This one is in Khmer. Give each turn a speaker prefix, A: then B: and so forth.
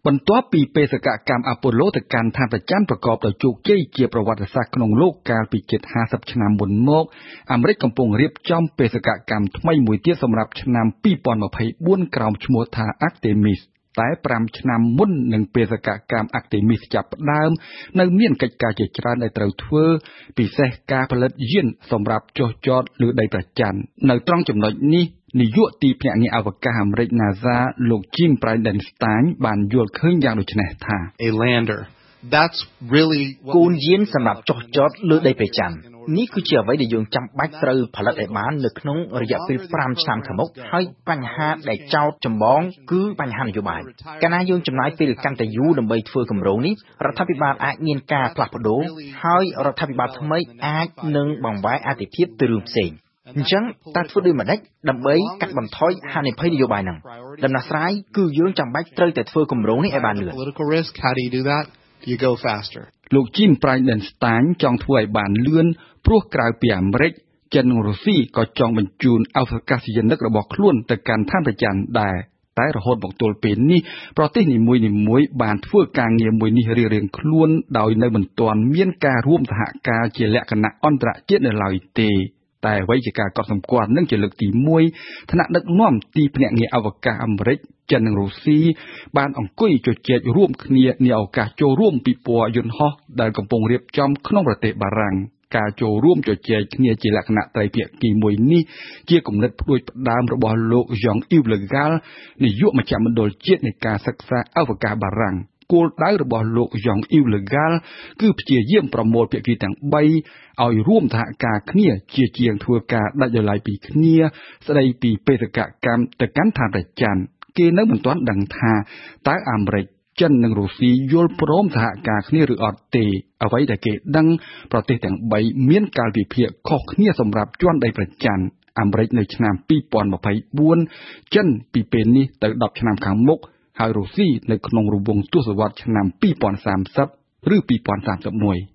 A: បន្ទាប់ពីបេសកកម្មអាប៉ូឡូទៅកាន់ឋានព្រះច័ន្ទប្រកបដោយជោគជ័យជាប្រវត្តិសាស្ត្រក្នុងโลกកាលពីជិត50ឆ្នាំមុនមកអាមេរិកកំពុងរៀបចំបេសកកម្មថ្មីមួយទៀតសម្រាប់ឆ្នាំ2024ក្រោមឈ្មោះថា Artemis តែ5ឆ្នាំមុននឹងបេសកកម្ម Artemis ចាប់ផ្ដើមនៅមានកិច្ចការជាច្រើនដែលត្រូវធ្វើពិសេសការផលិតយានសម្រាប់ចុះចតលើដីព្រះច័ន្ទនៅត្រង់ចំណុចនេះនាយកទីភ្នាក់ងារអវកាសអាមេរិក NASA លោក Jim Bridenstine បានយល់ឃើញយ៉ាងដូចនេះថា
B: A lander that's really
C: គូនយានសម្រាប់ចុះចតលើដីព្រះច័ន្ទនេះគឺជាអ្វីដែលយើងចាំបាច់ត្រូវផលិតឲ្យបាននៅក្នុងរយៈពេល5ឆ្នាំខាងមុខហើយបញ្ហាដែលចោទចម្បងគឺបញ្ហានយោបាយកាលណាយើងចំណាយពេលកាន់តែយូរដើម្បីធ្វើគម្រោងនេះរដ្ឋាភិបាលអាចមានការផ្លាស់ប្ដូរហើយរដ្ឋាភិបាលថ្មីអាចនឹងបង្វែរអាទិភាពទៅរឿងផ្សេងអញ្ចឹងតើធ្វើដូចម្ដេចដើម្បីកាត់បន្ថយហានិភ័យនយោបាយហ្នឹងដំណោះស្រាយគឺយើងចាំបាច់ត្រូវតែធ្វើគម្រោងនេះឲ្យបានលឿន
B: You go faster
A: លោក Jim Bridenstine ចង់ធ្វើឲ្យបានលឿនព្រោះក្រៅពីអាមេរិកចិននិងរុស្ស៊ីក៏ចង់បញ្ជូនអវកាសយានិករបស់ខ្លួនទៅកាន់ឋានព្រះច័ន្ទដែរតែរហូតមកទល់ពេលនេះប្រទេសនីមួយៗបានធ្វើការងារមួយនេះរៀងៗខ្លួនដោយនៅមិនទាន់មានការរួមសហការជាលក្ខណៈអន្តរជាតិនៅឡើយទេតែអ្វីជាការកត់សម្គាល់នឹងជាលើកទី1ថ្នាក់ដឹកនាំទីភ្នាក់ងារអវកាសអាមេរិកចិននិងរុស្ស៊ីបានអង្គុយជជែករួមគ្នានាឱកាសចូលរួមពិព័រណ៍យន្តហោះដែលកំពុងរៀបចំក្នុងប្រទេសបារាំងការចូលរួមជជែកគ្នាជាលក្ខណៈត្រីភាគីមួយនេះជាគំនិតផ្ដួចផ្ដើមរបស់លោក Jean-Yves Le Gall នាយកមជ្ឈមណ្ឌលជាតិនៃការសិក្សាអវកាសបារាំងគោលដៅរបស់លោក Jean-Yves Le Gall គឺព្យាយាមប្រមូលភាគីទាំង3ឲ្យរួមសហការគ្នាជាជាងធ្វើការដាច់ដោយឡែកពីគ្នាស្ដីពីបេសកកម្មទៅកាន់ឋានព្រះច័ន្ទគេនៅមិនទាន់ដឹងថាតើអាមេរិកចិននិងរុស្ស៊ីយល់ព្រមសហការគ្នាឬអត់ទេអ្វីដែលគេដឹងប្រទេសទាំង3មានកាលវិភាគខុសគ្នាសម្រាប់ជាន់ដីព្រះច័ន្ទអាមេរិកនៅឆ្នាំ2024ចិនពីពេលនេះទៅ10ឆ្នាំខាងមុខហើយរុស្ស៊ីនៅក្នុងរង្វង់ទសវត្សរ៍ឆ្នាំ2030ឬ2031